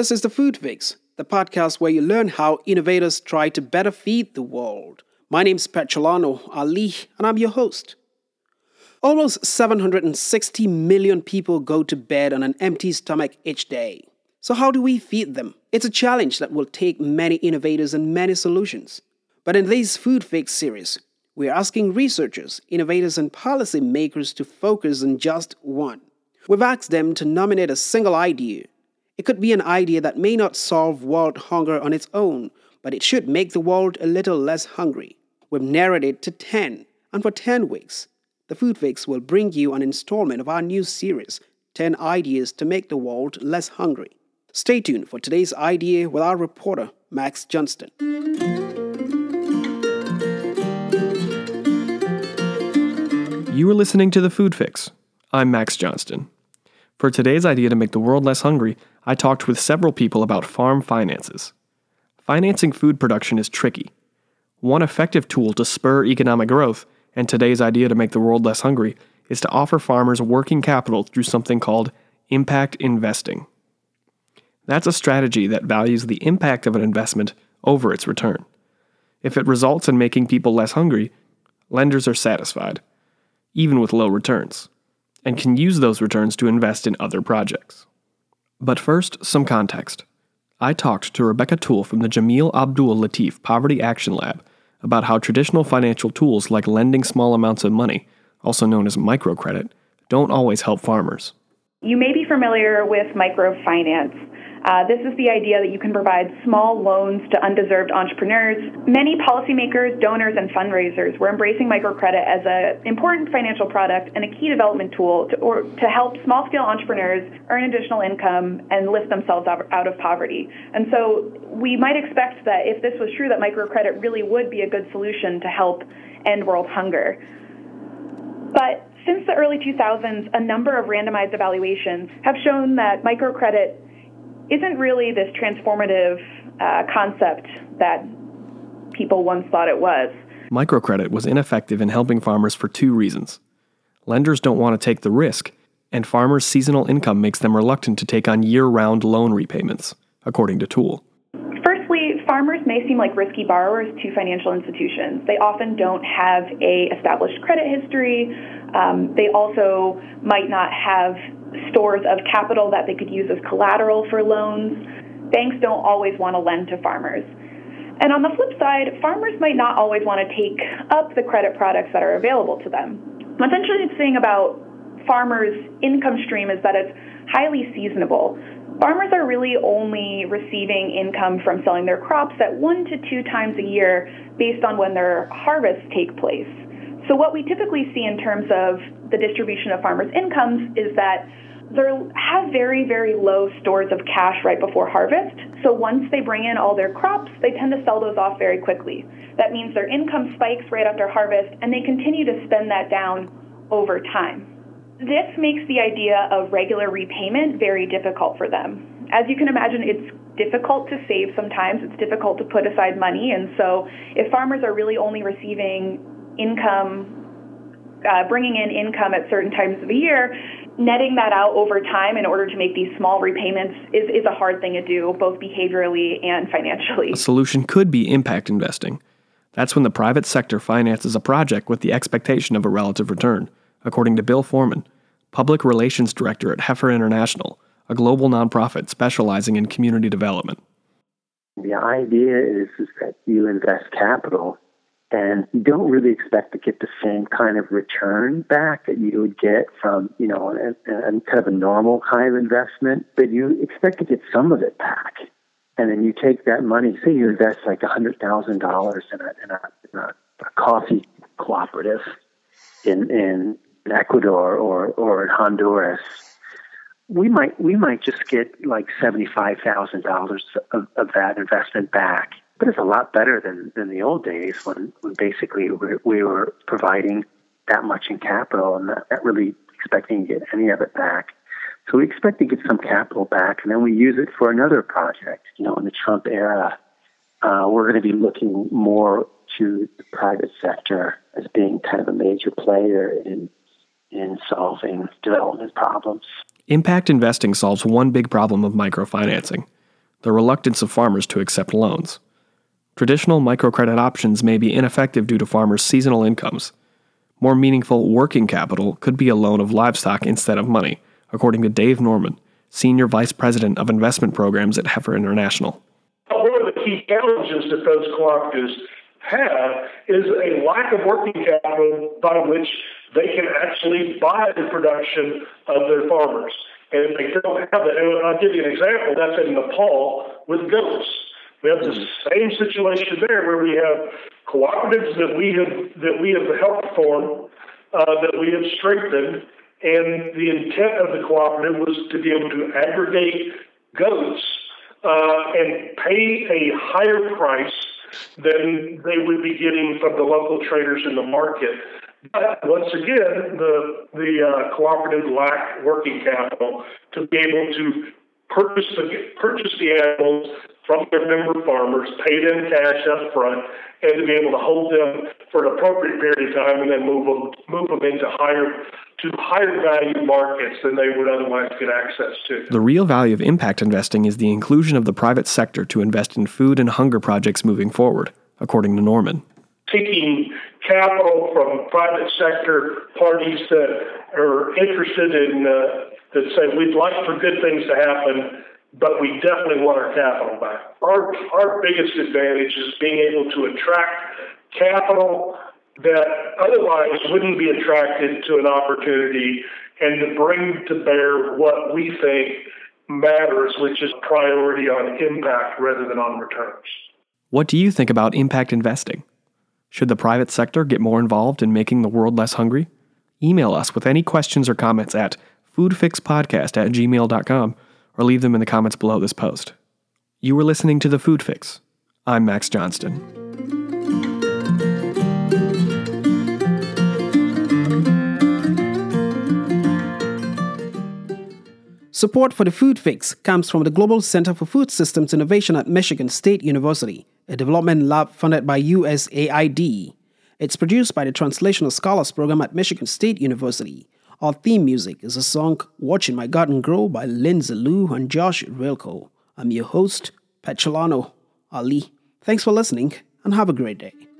This is the Food Fix, the podcast where you learn how innovators try to better feed the world. My name's Petrolano Ali, and I'm your host. Almost 760 million people go to bed on an empty stomach each day. So how do we feed them? It's a challenge that will take many innovators and many solutions. But in this Food Fix series, we're asking researchers, innovators, and policy makers to focus on just one. We've asked them to nominate a single idea. It could be an idea that may not solve world hunger on its own, but it should make the world a little less hungry. We've narrowed it to 10, and for 10 weeks, the Food Fix will bring you an installment of our new series, 10 Ideas to Make the World Less Hungry. Stay tuned for today's idea with our reporter, Max Johnston. You are listening to The Food Fix. I'm Max Johnston. For today's idea to make the world less hungry, I talked with several people about farm finances. Financing food production is tricky. One effective tool to spur economic growth, and today's idea to make the world less hungry, is to offer farmers working capital through something called impact investing. That's a strategy that values the impact of an investment over its return. If it results in making people less hungry, lenders are satisfied, even with low returns, and can use those returns to invest in other projects. But first, some context. I talked to Rebecca Toole from the Jamil Abdul Latif Poverty Action Lab about how traditional financial tools like lending small amounts of money, also known as microcredit, don't always help farmers. You may be familiar with microfinance. This is the idea that you can provide small loans to undeserved entrepreneurs. Many policymakers, donors, and fundraisers were embracing microcredit as an important financial product and a key development tool to help small-scale entrepreneurs earn additional income and lift themselves out of poverty. And so we might expect that if this was true, that microcredit really would be a good solution to help end world hunger. But since the early 2000s, a number of randomized evaluations have shown that microcredit isn't really this transformative concept that people once thought it was. Microcredit was ineffective in helping farmers for two reasons. Lenders don't want to take the risk, and farmers' seasonal income makes them reluctant to take on year-round loan repayments, according to Toole. Firstly, farmers may seem like risky borrowers to financial institutions. They often don't have an established credit history. They also might not have stores of capital that they could use as collateral for loans. Banks don't always want to lend to farmers. And on the flip side, farmers might not always want to take up the credit products that are available to them. What's interesting about farmers' income stream is that it's highly seasonable. Farmers are really only receiving income from selling their crops at 1 to 2 times a year based on when their harvests take place. So what we typically see in terms of the distribution of farmers' incomes is that they have very, very low stores of cash right before harvest. So once they bring in all their crops, they tend to sell those off very quickly. That means their income spikes right after harvest, and they continue to spend that down over time. This makes the idea of regular repayment very difficult for them. As you can imagine, it's difficult to save sometimes. It's difficult to put aside money. And so if farmers are really only receiving income, bringing in income at certain times of the year, netting that out over time in order to make these small repayments is a hard thing to do, both behaviorally and financially. A solution could be impact investing. That's when the private sector finances a project with the expectation of a relative return, according to Bill Foreman, Public Relations Director at Heifer International, a global nonprofit specializing in community development. The idea is that you invest capital and you don't really expect to get the same kind of return back that you would get from, a kind of a normal kind of investment, but you expect to get some of it back. And then you take that money, say you invest like $100,000 in a coffee cooperative in Ecuador or in Honduras. We might just get like $75,000 of that investment back. But it's a lot better than the old days when basically we were providing that much in capital and not really expecting to get any of it back. So we expect to get some capital back, and then we use it for another project. In the Trump era, we're going to be looking more to the private sector as being kind of a major player in solving development problems. Impact investing solves one big problem of microfinancing. the reluctance of farmers to accept loans. Traditional microcredit options may be ineffective due to farmers' seasonal incomes. More meaningful working capital could be a loan of livestock instead of money, according to Dave Norman, Senior Vice President of Investment Programs at Heifer International. One of the key challenges that those cooperatives have is a lack of working capital by which they can actually buy the production of their farmers. And if they don't have that, and I'll give you an example, that's in Nepal with goats. We have the same situation there where we have cooperatives that we have helped form, that we have strengthened, and the intent of the cooperative was to be able to aggregate goats and pay a higher price than they would be getting from the local traders in the market. But once again, the cooperative lacked working capital to be able to purchase the animals from their member farmers, pay them cash up front, and to be able to hold them for an appropriate period of time and then move them into higher value markets than they would otherwise get access to. The real value of impact investing is the inclusion of the private sector to invest in food and hunger projects moving forward, according to Norman. Seeking capital from private sector parties that are interested in, that say, we'd like for good things to happen, but we definitely want our capital back. Our biggest advantage is being able to attract capital that otherwise wouldn't be attracted to an opportunity and to bring to bear what we think matters, which is priority on impact rather than on returns. What do you think about impact investing? Should the private sector get more involved in making the world less hungry? Email us with any questions or comments at foodfixpodcast@gmail.com or leave them in the comments below this post. You were listening to The Food Fix. I'm Max Johnston. Support for The Food Fix comes from the Global Center for Food Systems Innovation at Michigan State University, a development lab funded by USAID. It's produced by the Translational Scholars Program at Michigan State University. Our theme music is a song, Watching My Garden Grow by Lindsay Liu and Josh Rilko. I'm your host, Petrolano Ali. Thanks for listening and have a great day.